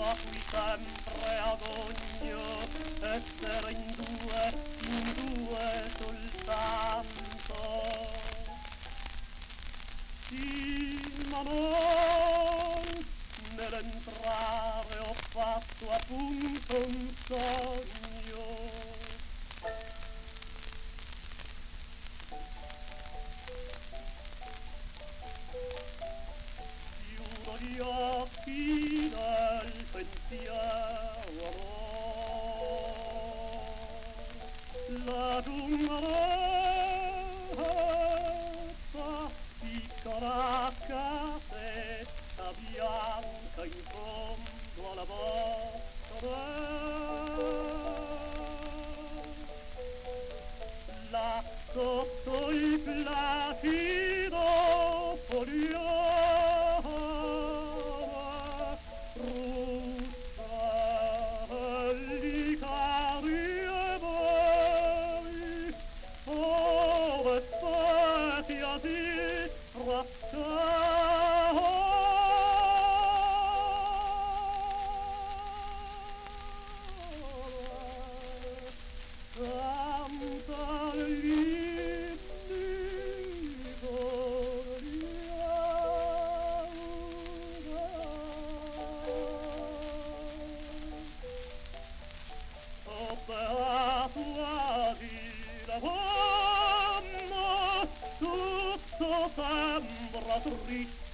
a cui sempre ad ogno essere in due soltanto. Sì, ma non nell'entrare ho fatto appunto un sogno. Chiudo gli occhi nel pensiero, la giungoletta, piccola casetta bianca in fondo alla bottega. Là sotto il placido folione ruscelli cari e belli, ove spetia si raccoglie. Canta l'indigo di oh beata di la tutto sembra triste.